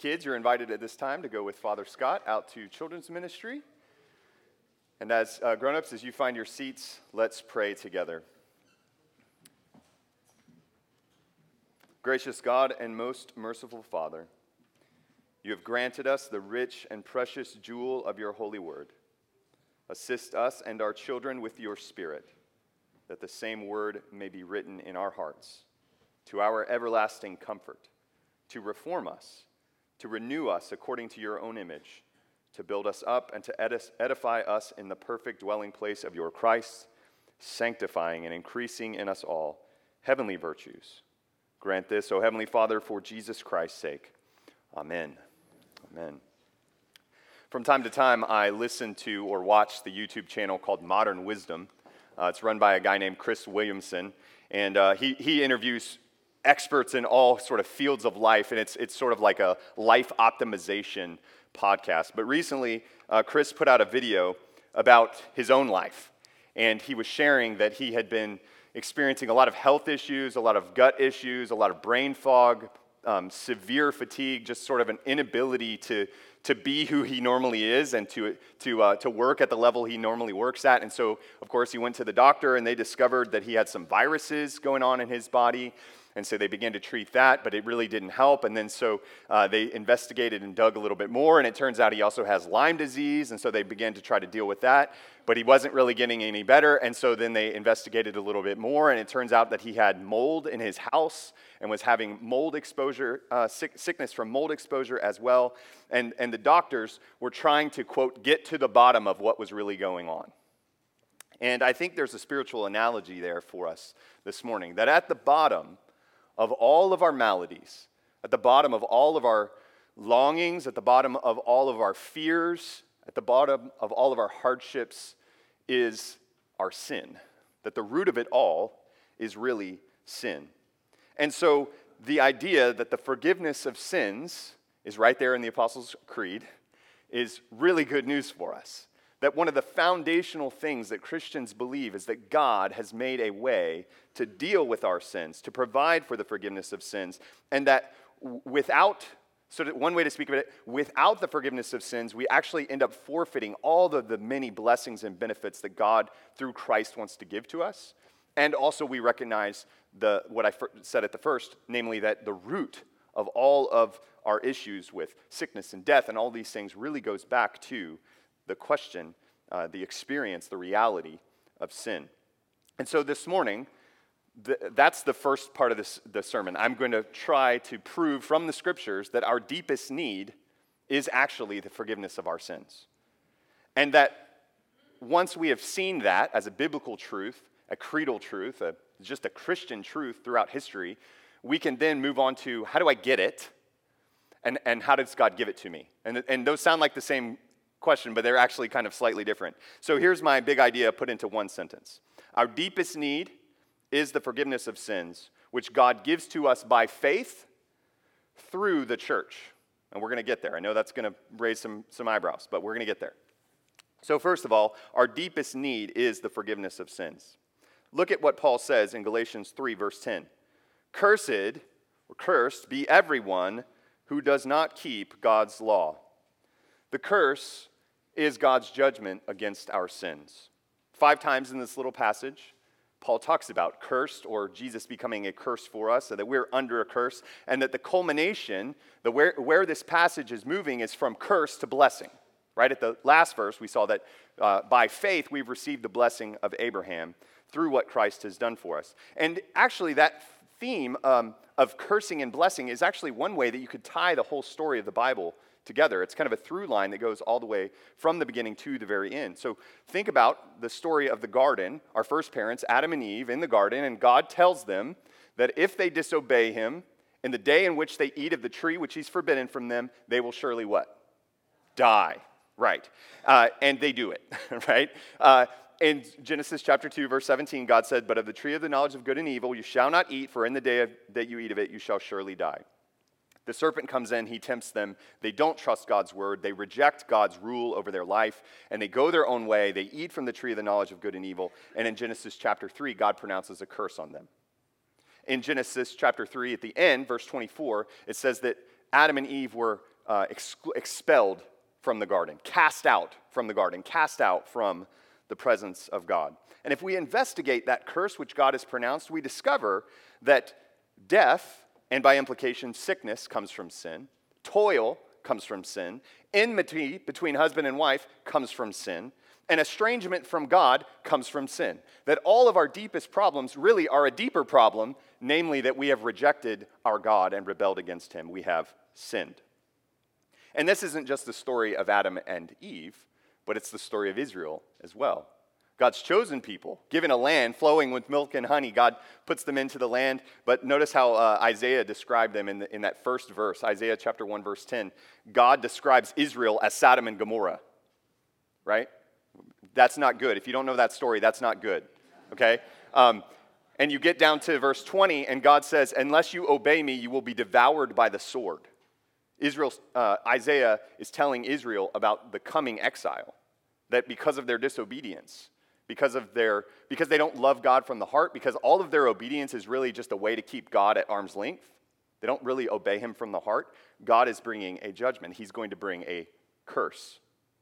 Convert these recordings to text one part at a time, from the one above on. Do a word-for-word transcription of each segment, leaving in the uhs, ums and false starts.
Kids, you're invited at this time to go with Father Scott out to children's ministry. And as uh, grown-ups, as you find your seats, let's pray together. Gracious God and most merciful Father, you have granted us the rich and precious jewel of your holy word. Assist us and our children with your Spirit, that the same word may be written in our hearts, to our everlasting comfort, to reform us, to renew us according to your own image, to build us up and to edify us in the perfect dwelling place of your Christ, sanctifying and increasing in us all heavenly virtues. Grant this, O Heavenly Father, for Jesus Christ's sake. Amen. Amen. From time to time, I listen to or watch the YouTube channel called Modern Wisdom. Uh, it's run by a guy named Chris Williamson, and uh, he, he interviews experts in all sort of fields of life, and it's, it's sort of like a life optimization podcast. But recently, uh, Chris put out a video about his own life, and he was sharing that he had been experiencing a lot of health issues, a lot of gut issues, a lot of brain fog, um, severe fatigue, just sort of an inability to, to be who he normally is and to, to, uh, to work at the level he normally works at. And so, of course, he went to the doctor, and they discovered that he had some viruses going on in his body. And so they began to treat that, but it really didn't help. And then so uh, they investigated and dug a little bit more, and it turns out he also has Lyme disease, and so they began to try to deal with that. But he wasn't really getting any better, and so then they investigated a little bit more, and it turns out that he had mold in his house and was having mold exposure, uh, sick, sickness from mold exposure as well. And, and the doctors were trying to, quote, get to the bottom of what was really going on. And I think there's a spiritual analogy there for us this morning, that at the bottom of all of our maladies, at the bottom of all of our longings, at the bottom of all of our fears, at the bottom of all of our hardships is our sin. That the root of it all is really sin. And so the idea that the forgiveness of sins is right there in the Apostles' Creed is really good news for us. That one of the foundational things that Christians believe is that God has made a way to deal with our sins, to provide for the forgiveness of sins, and that without, so that one way to speak of it, without the forgiveness of sins, we actually end up forfeiting all of the many blessings and benefits that God, through Christ, wants to give to us. And also we recognize the what I said at the first, namely that the root of all of our issues with sickness and death and all these things really goes back to the question, uh, the experience, the reality of sin. And so this morning, th- that's the first part of this the sermon. I'm going to try to prove from the scriptures that our deepest need is actually the forgiveness of our sins. And that once we have seen that as a biblical truth, a creedal truth, a, just a Christian truth throughout history, we can then move on to how do I get it, and, and how does God give it to me? And, and those sound like the same question, but they're actually kind of slightly different. So here's my big idea put into one sentence. Our deepest need is the forgiveness of sins, which God gives to us by faith through the church. And we're going to get there. I know that's going to raise some, some eyebrows, but we're going to get there. So first of all, our deepest need is the forgiveness of sins. Look at what Paul says in Galatians three, verse ten. Cursed, or cursed, be everyone who does not keep God's law. The curse is God's judgment against our sins. Five times in this little passage, Paul talks about cursed, or Jesus becoming a curse for us, so that we're under a curse, and that the culmination, the where, where this passage is moving, is from curse to blessing. Right at the last verse, we saw that uh, by faith we've received the blessing of Abraham through what Christ has done for us. And actually that theme um, of cursing and blessing is actually one way that you could tie the whole story of the Bible together. It's kind of a through line that goes all the way from the beginning to the very end. So think about the story of the garden, our first parents, Adam and Eve, in the garden, and God tells them that if they disobey him, in the day in which they eat of the tree which he's forbidden from them, they will surely what? Die. Right. Uh, and they do it, right? Uh, in Genesis chapter two, verse seventeen, God said, "But of the tree of the knowledge of good and evil you shall not eat, for in the day of, that you eat of it you shall surely die." The serpent comes in, he tempts them. They don't trust God's word. They reject God's rule over their life, and they go their own way. They eat from the tree of the knowledge of good and evil. And in Genesis chapter three, God pronounces a curse on them. In Genesis chapter three, at the end, verse twenty-four, it says that Adam and Eve were uh, ex- expelled from the garden, cast out from the garden, cast out from the presence of God. And if we investigate that curse which God has pronounced, we discover that death, and by implication sickness, comes from sin. Toil comes from sin. Enmity between husband and wife comes from sin. And estrangement from God comes from sin. That all of our deepest problems really are a deeper problem, namely that we have rejected our God and rebelled against him. We have sinned. And this isn't just the story of Adam and Eve, but it's the story of Israel as well. God's chosen people, given a land flowing with milk and honey, God puts them into the land. But notice how uh, Isaiah described them in, the, in that first verse, Isaiah chapter one, verse ten. God describes Israel as Sodom and Gomorrah, right? That's not good. If you don't know that story, that's not good, okay? Um, and you get down to verse twenty, and God says, unless you obey me, you will be devoured by the sword. Israel, uh, Isaiah is telling Israel about the coming exile, that because of their disobedience, because of their, because they don't love God from the heart, because all of their obedience is really just a way to keep God at arm's length, they don't really obey him from the heart, God is bringing a judgment. He's going to bring a curse.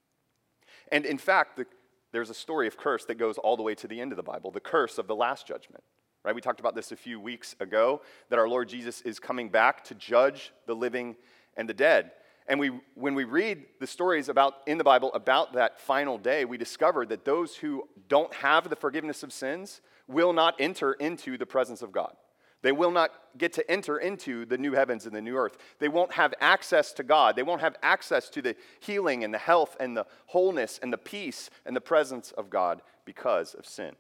And in fact, the, there's a story of curse that goes all the way to the end of the Bible, the curse of the last judgment. Right? We talked about this a few weeks ago, that our Lord Jesus is coming back to judge the living and the dead. And we, when we read the stories about in the Bible about that final day, we discover that those who don't have the forgiveness of sins will not enter into the presence of God. They will not get to enter into the new heavens and the new earth. They won't have access to God. They won't have access to the healing and the health and the wholeness and the peace and the presence of God because of sin.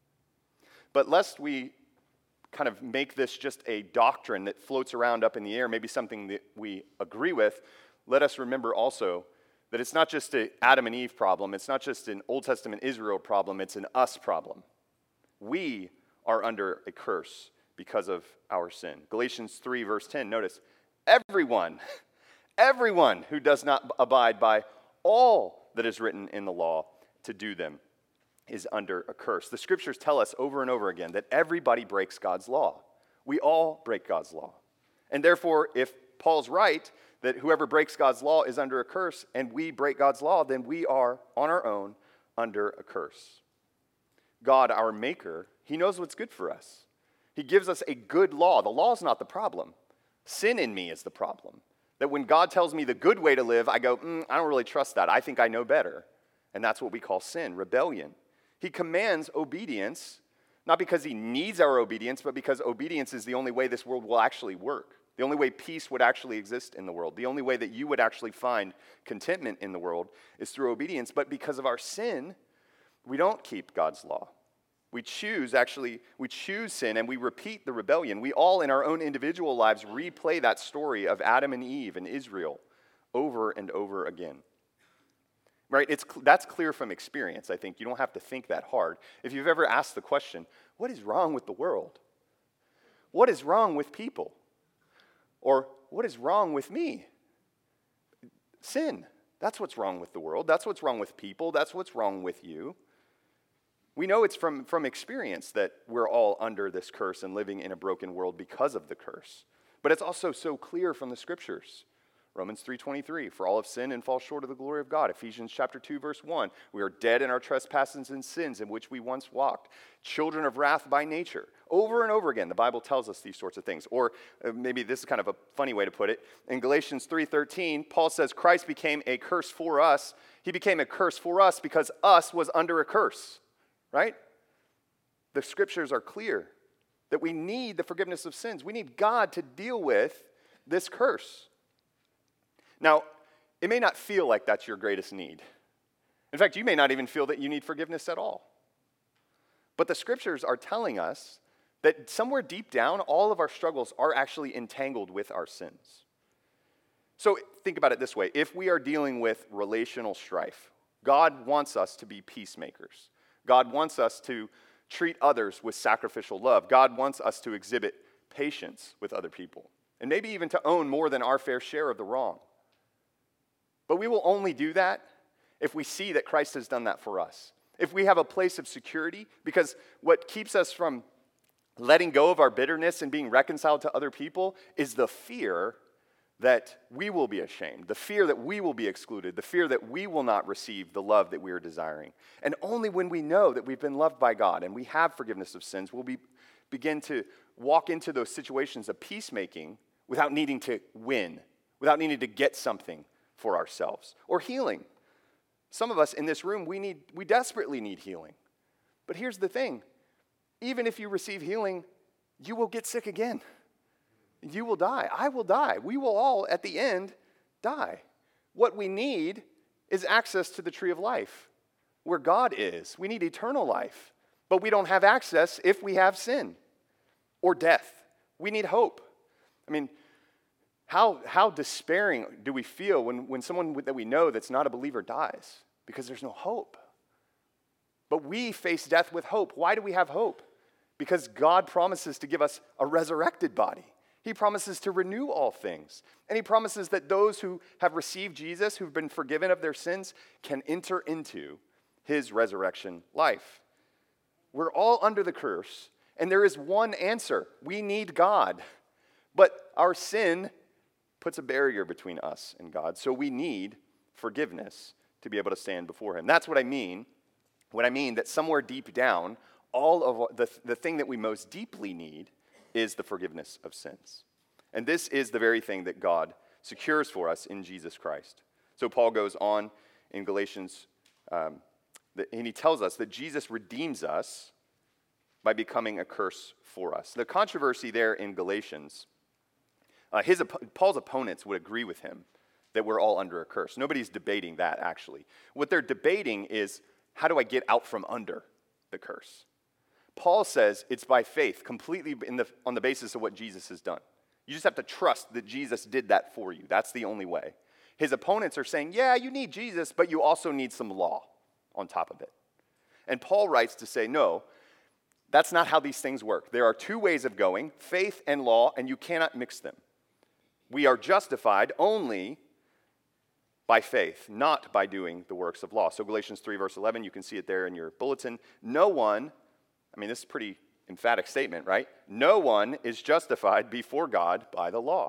But lest we kind of make this just a doctrine that floats around up in the air, maybe something that we agree with, let us remember also that it's not just an Adam and Eve problem. It's not just an Old Testament Israel problem. It's an us problem. We are under a curse because of our sin. Galatians three, verse ten, notice, everyone, everyone who does not abide by all that is written in the law to do them is under a curse. The scriptures tell us over and over again that everybody breaks God's law. We all break God's law. And therefore, if Paul's right that whoever breaks God's law is under a curse and we break God's law, then we are on our own under a curse. God, our maker, he knows what's good for us. He gives us a good law. The law is not the problem. Sin in me is the problem. That when God tells me the good way to live, I go, mm, I don't really trust that. I think I know better. And that's what we call sin, rebellion. He commands obedience, not because he needs our obedience, but because obedience is the only way this world will actually work. The only way peace would actually exist in the world. The only way that you would actually find contentment in the world is through obedience. But because of our sin, we don't keep God's law. We choose, actually, we choose sin and we repeat the rebellion. We all in our own individual lives replay that story of Adam and Eve and Israel over and over again. Right? It's, that's clear from experience, I think. You don't have to think that hard. If you've ever asked the question, what is wrong with the world? What is wrong with people? Or what is wrong with me? Sin. That's what's wrong with the world. That's what's wrong with people. That's what's wrong with you. We know it's from, from experience that we're all under this curse and living in a broken world because of the curse. But it's also so clear from the scriptures. Romans three twenty-three, for all have sinned and fall short of the glory of God. Ephesians chapter two, verse one, we are dead in our trespasses and sins in which we once walked, children of wrath by nature. Over and over again, the Bible tells us these sorts of things. Or uh, maybe this is kind of a funny way to put it. In Galatians three thirteen, Paul says Christ became a curse for us. He became a curse for us because us was under a curse, right? The scriptures are clear that we need the forgiveness of sins. We need God to deal with this curse. Now, it may not feel like that's your greatest need. In fact, you may not even feel that you need forgiveness at all. But the scriptures are telling us that somewhere deep down, all of our struggles are actually entangled with our sins. So think about it this way. If we are dealing with relational strife, God wants us to be peacemakers. God wants us to treat others with sacrificial love. God wants us to exhibit patience with other people, and maybe even to own more than our fair share of the wrong. But we will only do that if we see that Christ has done that for us. If we have a place of security, because what keeps us from letting go of our bitterness and being reconciled to other people is the fear that we will be ashamed, the fear that we will be excluded, the fear that we will not receive the love that we are desiring. And only when we know that we've been loved by God and we have forgiveness of sins will we begin to walk into those situations of peacemaking without needing to win, without needing to get something for ourselves. Or healing. Some of us in this room, we need, we desperately need healing. But here's the thing. Even if you receive healing, you will get sick again. You will die. I will die. We will all, at the end, die. What we need is access to the tree of life, where God is. We need eternal life. But we don't have access if we have sin or death. We need hope. I mean, how, how despairing do we feel when, when someone that we know that's not a believer dies? Because there's no hope. But we face death with hope. Why do we have hope? Because God promises to give us a resurrected body. He promises to renew all things. And he promises that those who have received Jesus, who've been forgiven of their sins, can enter into his resurrection life. We're all under the curse, and there is one answer. We need God. But our sin puts a barrier between us and God, so we need forgiveness to be able to stand before him. That's what I mean when I mean that somewhere deep down, all of the, the thing that we most deeply need is the forgiveness of sins. And this is the very thing that God secures for us in Jesus Christ. So Paul goes on in Galatians, um, and he tells us that Jesus redeems us by becoming a curse for us. The controversy there in Galatians, uh, his Paul's opponents would agree with him that we're all under a curse. Nobody's debating that, actually. What they're debating is, how do I get out from under the curse? Paul says it's by faith, completely in the, on the basis of what Jesus has done. You just have to trust that Jesus did that for you. That's the only way. His opponents are saying, yeah, you need Jesus, but you also need some law on top of it. And Paul writes to say, no, that's not how these things work. There are two ways of going, faith and law, and you cannot mix them. We are justified only by faith, not by doing the works of law. So Galatians three, verse eleven, you can see it there in your bulletin. No one, I mean, this is a pretty emphatic statement, right? No one is justified before God by the law.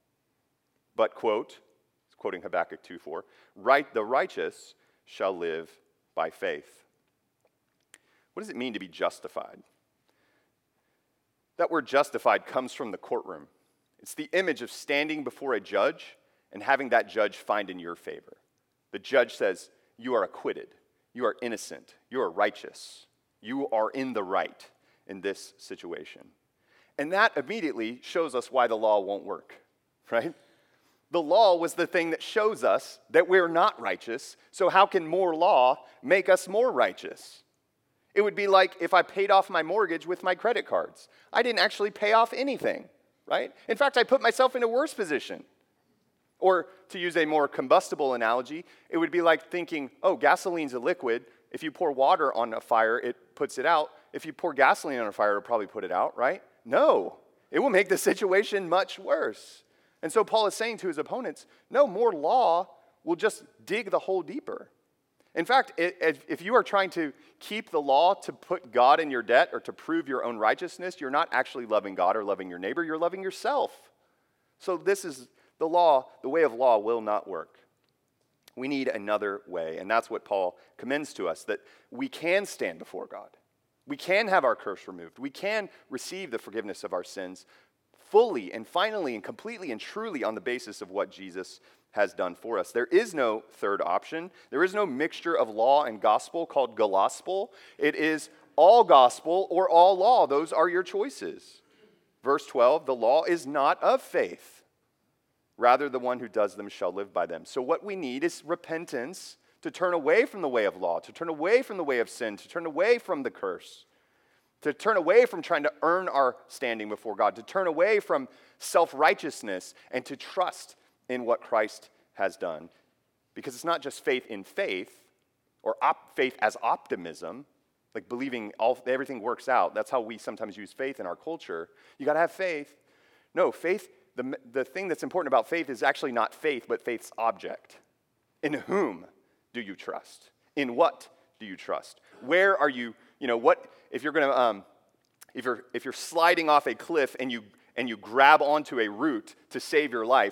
But, quote, quoting Habakkuk two four, right, the righteous shall live by faith. What does it mean to be justified? That word justified comes from the courtroom. It's the image of standing before a judge and having that judge find in your favor. The judge says, you are acquitted, you are innocent, you are righteous, you are in the right in this situation. And that immediately shows us why the law won't work, right? The law was the thing that shows us that we're not righteous, so how can more law make us more righteous? It would be like if I paid off my mortgage with my credit cards. I didn't actually pay off anything, right? In fact, I put myself in a worse position. Or to use a more combustible analogy, it would be like thinking, oh, gasoline's a liquid. If you pour water on a fire, it puts it out. If you pour gasoline on a fire, it'll probably put it out, right? No, it will make the situation much worse. And so Paul is saying to his opponents, no, more law will just dig the hole deeper. In fact, if you are trying to keep the law to put God in your debt or to prove your own righteousness, you're not actually loving God or loving your neighbor, you're loving yourself. So this is the law, the way of law will not work. We need another way, and that's what Paul commends to us, that we can stand before God. We can have our curse removed. We can receive the forgiveness of our sins fully and finally and completely and truly on the basis of what Jesus has done for us. There is no third option. There is no mixture of law and gospel called golospel. It is all gospel or all law. Those are your choices. Verse twelve, the law is not of faith. Rather, the one who does them shall live by them. So what we need is repentance to turn away from the way of law, to turn away from the way of sin, to turn away from the curse, to turn away from trying to earn our standing before God, to turn away from self-righteousness and to trust in what Christ has done. Because it's not just faith in faith or op- faith as optimism, like believing all, everything works out. That's how we sometimes use faith in our culture. You got to have faith. No, faith, the, the thing that's important about faith is actually not faith, but faith's object. In whom do you trust? In what do you trust? Where are you, you know, what, if you're going to, um, if you're if you're sliding off a cliff and you and you grab onto a root to save your life,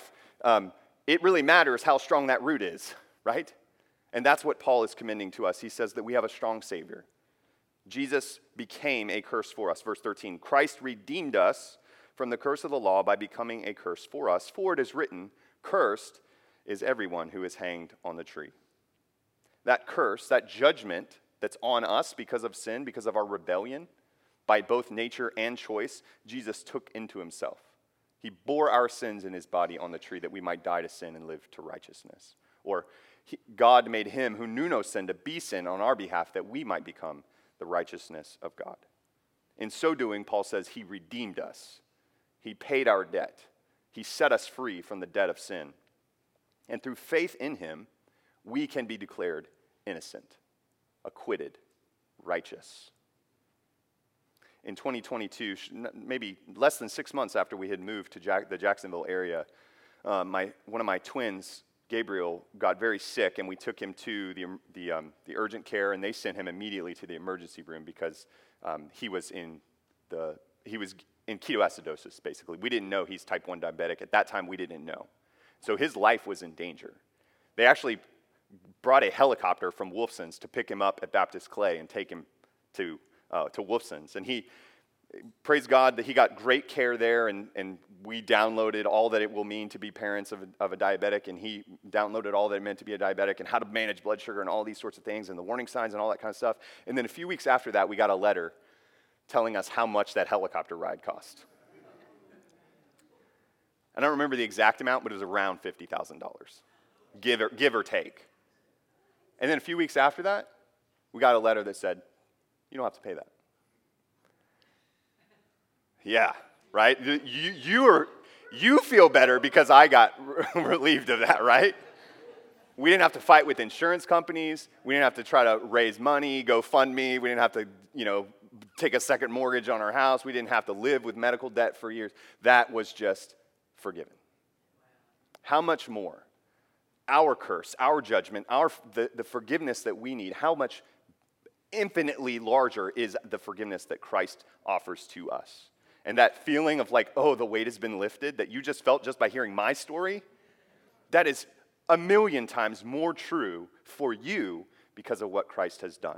um, it really matters how strong that root is, right? And that's what Paul is commending to us. He says that we have a strong Savior. Jesus became a curse for us. Verse thirteen, Christ redeemed us from the curse of the law by becoming a curse for us. For it is written, cursed is everyone who is hanged on the tree. That curse, that judgment that's on us because of sin, because of our rebellion, by both nature and choice, Jesus took into himself. He bore our sins in his body on the tree that we might die to sin and live to righteousness. Or he, God made him who knew no sin to be sin on our behalf that we might become the righteousness of God. In so doing, Paul says he redeemed us. He paid our debt. He set us free from the debt of sin. And through faith in him, we can be declared innocent, acquitted, righteous. In twenty twenty-two, maybe less than six months after we had moved to Jack, the Jacksonville area, uh, my one of my twins, Gabriel, got very sick, and we took him to the the, um, the urgent care, and they sent him immediately to the emergency room because um, he was in the he was in ketoacidosis. Basically, we didn't know he's type one diabetic at that time. We didn't know, so his life was in danger. They actually brought a helicopter from Wolfson's to pick him up at Baptist Clay and take him to. Uh, to Wolfson's, and he, praise God that he got great care there, and, and we downloaded all that it will mean to be parents of a, of a diabetic, and he downloaded all that it meant to be a diabetic, and how to manage blood sugar, and all these sorts of things, and the warning signs, and all that kind of stuff. And then a few weeks after that, we got a letter telling us how much that helicopter ride cost. I don't remember the exact amount, but it was around fifty thousand dollars, give or, give or take. And then a few weeks after that, we got a letter that said, you don't have to pay that. Yeah, right? You, you, are, you feel better because I got relieved of that, right? We didn't have to fight with insurance companies. We didn't have to try to raise money, go fund me. We didn't have to, you know, take a second mortgage on our house. We didn't have to live with medical debt for years. That was just forgiven. How much more? Our curse, our judgment, our the, the forgiveness that we need, how much infinitely larger is the forgiveness that Christ offers to us. And that feeling of like, oh, the weight has been lifted that you just felt just by hearing my story, that is a million times more true for you because of what Christ has done.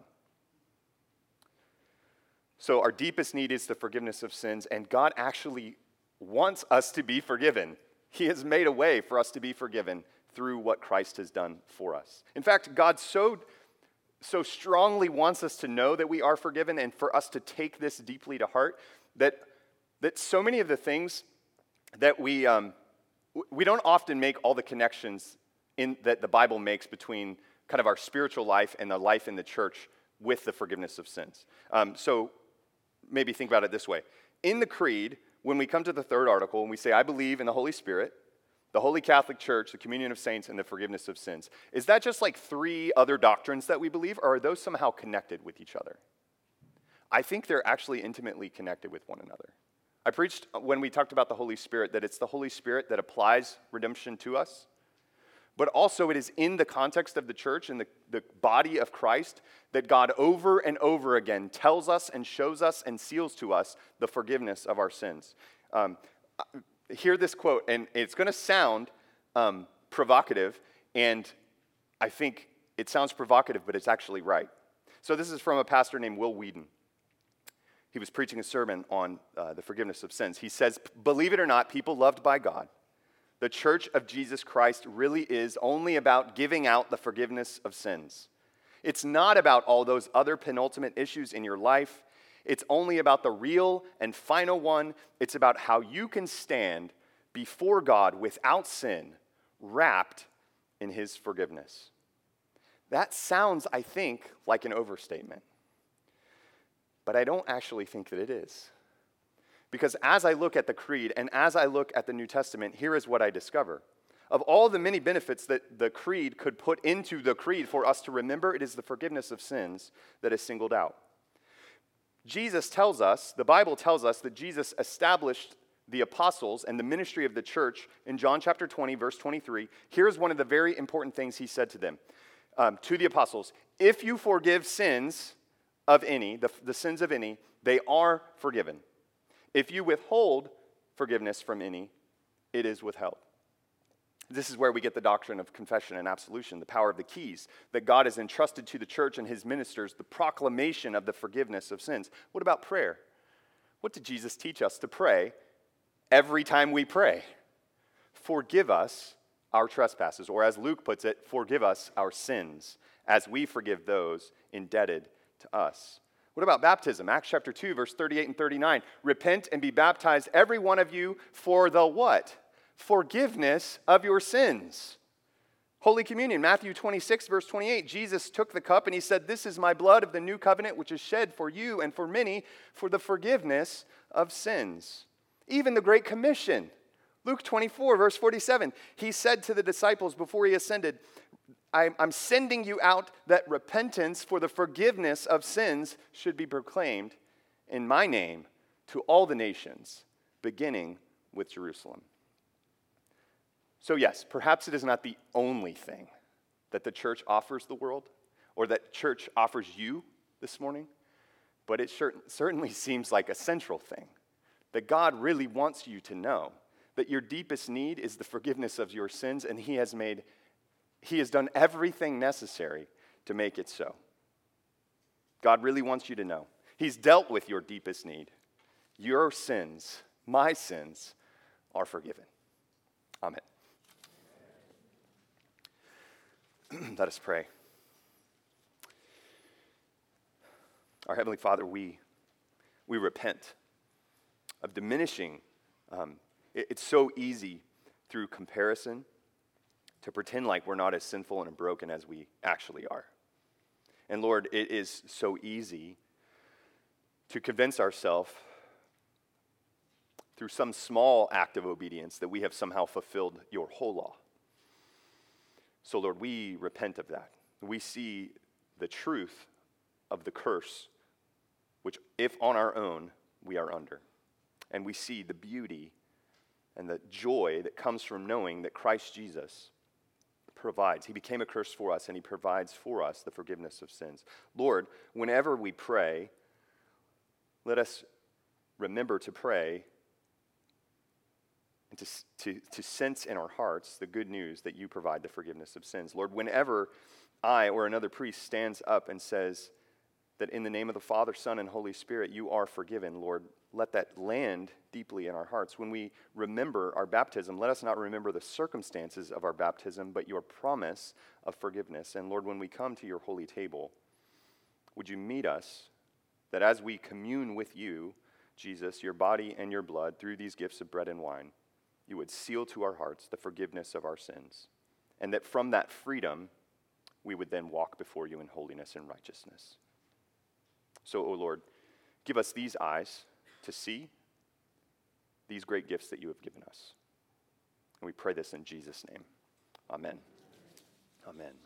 So our deepest need is the forgiveness of sins, and God actually wants us to be forgiven. He has made a way for us to be forgiven through what Christ has done for us. In fact, God so so strongly wants us to know that we are forgiven and for us to take this deeply to heart that, that so many of the things that we, um, we don't often make all the connections in, that the Bible makes between kind of our spiritual life and the life in the church with the forgiveness of sins. Um, so maybe think about it this way. In the Creed, when we come to the third article and we say, I believe in the Holy Spirit, the Holy Catholic Church, the communion of saints, and the forgiveness of sins. Is that just like three other doctrines that we believe, or are those somehow connected with each other? I think they're actually intimately connected with one another. I preached when we talked about the Holy Spirit that it's the Holy Spirit that applies redemption to us, but also it is in the context of the church and the, the body of Christ that God over and over again tells us and shows us and seals to us the forgiveness of our sins. Um, Hear this quote, and it's going to sound um, provocative, and I think it sounds provocative, but it's actually right. So this is from a pastor named Will Whedon. He was preaching a sermon on uh, the forgiveness of sins. He says, believe it or not, people loved by God, the Church of Jesus Christ really is only about giving out the forgiveness of sins. It's not about all those other penultimate issues in your life. It's only about the real and final one. It's about how you can stand before God without sin, wrapped in his forgiveness. That sounds, I think, like an overstatement. But I don't actually think that it is. Because as I look at the Creed and as I look at the New Testament, here is what I discover. Of all the many benefits that the Creed could put into the Creed for us to remember, it is the forgiveness of sins that is singled out. Jesus tells us, the Bible tells us that Jesus established the apostles and the ministry of the church in John chapter twenty, verse twenty-three. Here's one of the very important things he said to them, um, to the apostles. If you forgive sins of any, the, the sins of any, they are forgiven. If you withhold forgiveness from any, it is withheld. This is where we get the doctrine of confession and absolution, the power of the keys, that God has entrusted to the church and his ministers, the proclamation of the forgiveness of sins. What about prayer? What did Jesus teach us to pray every time we pray? Forgive us our trespasses, or as Luke puts it, forgive us our sins, as we forgive those indebted to us. What about baptism? Acts chapter two, verse thirty-eight and thirty-nine. Repent and be baptized, every one of you, for the what? Forgiveness of your sins. Holy Communion, Matthew twenty-six, verse twenty-eight. Jesus took the cup and he said, this is my blood of the new covenant, which is shed for you and for many for the forgiveness of sins. Even the Great Commission. Luke twenty-four, verse forty-seven. He said to the disciples before he ascended, I'm sending you out that repentance for the forgiveness of sins should be proclaimed in my name to all the nations, beginning with Jerusalem. So yes, perhaps it is not the only thing that the church offers the world, or that church offers you this morning, but it certainly seems like a central thing, that God really wants you to know that your deepest need is the forgiveness of your sins, and he has made He has done everything necessary to make it so. God really wants you to know. He's dealt with your deepest need. Your sins, my sins, are forgiven. Amen. Let us pray. Our Heavenly Father, we, we repent of diminishing. Um, it, it's so easy through comparison to pretend like we're not as sinful and broken as we actually are. And Lord, it is so easy to convince ourselves through some small act of obedience that we have somehow fulfilled your whole law. So Lord, we repent of that. We see the truth of the curse, which if on our own, we are under. And we see the beauty and the joy that comes from knowing that Christ Jesus provides. He became a curse for us, and he provides for us the forgiveness of sins. Lord, whenever we pray, let us remember to pray and to, to, to sense in our hearts the good news that you provide the forgiveness of sins. Lord, whenever I or another priest stands up and says that in the name of the Father, Son, and Holy Spirit, you are forgiven, Lord, let that land deeply in our hearts. When we remember our baptism, let us not remember the circumstances of our baptism, but your promise of forgiveness. And Lord, when we come to your holy table, would you meet us that as we commune with you, Jesus, your body and your blood, through these gifts of bread and wine, you would seal to our hearts the forgiveness of our sins, and that from that freedom, we would then walk before you in holiness and righteousness. So, O Lord, give us these eyes to see these great gifts that you have given us. And we pray this in Jesus' name. Amen. Amen.